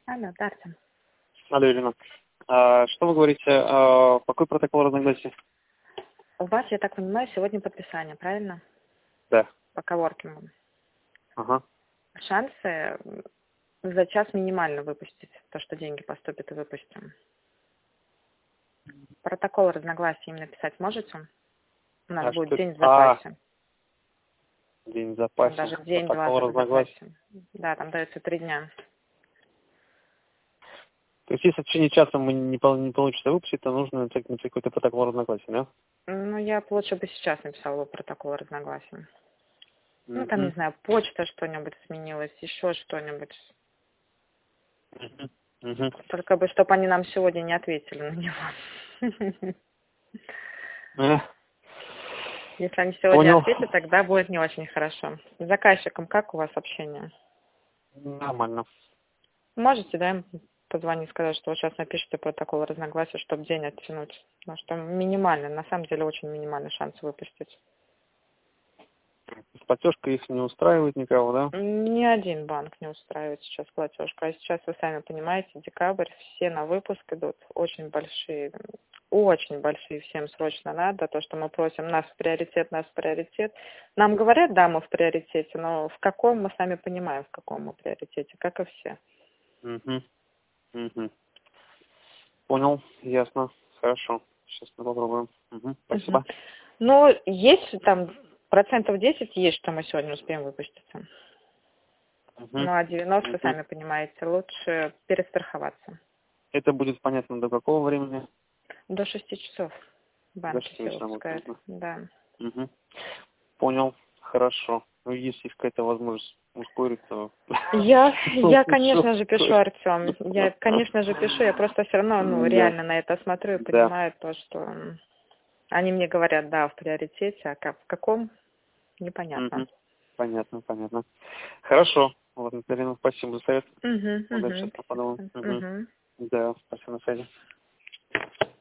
Алло, да, Артем. Алло, Ирина. Что вы говорите? Какой протокол разногласий? У вас, я так понимаю, сегодня подписание, правильно? Да. По коворкингу. Ага. Шансы за час минимально выпустить, то, что деньги поступят и выпустим. Протокол разногласий им написать можете? У нас будет Что это? день в запасе. День в Там запасе. даже день-два Протокол в разногласий. запасе. Да, там дается 3 дня. То есть, если в течение часа мы не получится выпустить, то нужно написать какой-то протокол разногласий, да? Ну, я бы лучше бы сейчас написала протокол разногласий. Ну, там, не Угу. знаю, почта что-нибудь сменилась, еще что-нибудь. Угу. Только бы, чтобы они нам сегодня не ответили на него. Если они сегодня Понял. ответят, тогда будет не очень хорошо. С заказчиком как у вас общение? Нормально. Можете, да, им позвонить, сказать, что вы сейчас напишите протокол разногласия, чтобы день оттянуть? Потому что минимально, на самом деле очень минимальный шанс выпустить. Платежка их не устраивает никого, да? Ни один банк не устраивает сейчас платежку. А сейчас, вы сами понимаете, декабрь, все на выпуск идут, очень большие, всем срочно надо. То, что мы просим, нас в приоритет, нас в приоритет. Нам говорят, да, мы в приоритете, но в каком, мы сами понимаем, в каком мы приоритете, как и все. Угу. Угу. Понял, ясно. Хорошо. Сейчас мы попробуем. Угу. Мгм. Спасибо. Ну, есть там 10% есть, что мы сегодня успеем выпуститься. Угу. Ну, а 90, Угу. сами понимаете, лучше перестраховаться. Это будет понятно до какого времени? До 6 часов До банки 6 все вечера будет выпускают. нужно. Да. Угу. Понял. Хорошо. Ну, если есть какая-то возможность ускорить, то... Я, конечно же, пишу, Артем. Я, конечно же, пишу. Я просто все равно, Да. реально на это смотрю и Да. понимаю то, что они мне говорят, да, в приоритете, а в каком, непонятно. Угу. Понятно, понятно. Хорошо. Ладно, Ирина, спасибо за совет. Угу, Вот дальше угу. подумаем. Угу. Угу. Да, спасибо, на связи.